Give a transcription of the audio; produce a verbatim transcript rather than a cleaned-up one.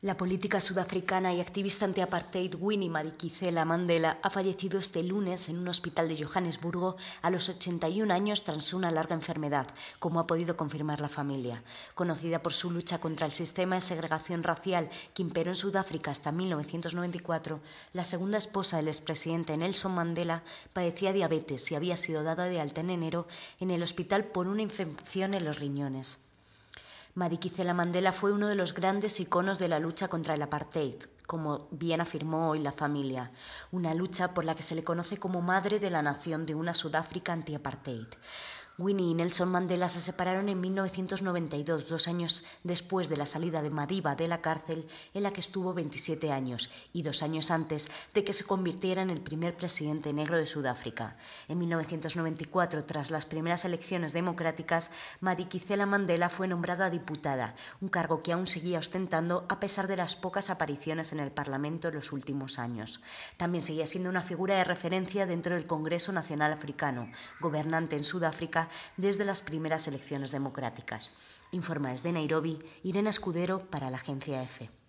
La política sudafricana y activista anti-apartheid Winnie Madikizela Mandela ha fallecido este lunes en un hospital de Johannesburgo a los ochenta y un años tras una larga enfermedad, como ha podido confirmar la familia. Conocida por su lucha contra el sistema de segregación racial que imperó en Sudáfrica hasta mil novecientos noventa y cuatro, la segunda esposa del expresidente Nelson Mandela padecía diabetes y había sido dada de alta en enero en el hospital por una infección en los riñones. Madikizela Mandela fue uno de los grandes iconos de la lucha contra el apartheid, como bien afirmó hoy la familia, una lucha por la que se le conoce como madre de la nación de una Sudáfrica anti-apartheid. Winnie y Nelson Mandela se separaron en mil novecientos noventa y dos, dos años después de la salida de Madiba de la cárcel en la que estuvo veintisiete años y dos años antes de que se convirtiera en el primer presidente negro de Sudáfrica. En mil novecientos noventa y cuatro, tras las primeras elecciones democráticas, Madikizela Mandela fue nombrada diputada, un cargo que aún seguía ostentando a pesar de las pocas apariciones en el Parlamento en los últimos años. También seguía siendo una figura de referencia dentro del Congreso Nacional Africano, gobernante en Sudáfrica desde las primeras elecciones democráticas. Informa desde Nairobi, Irene Escudero para la Agencia EFE.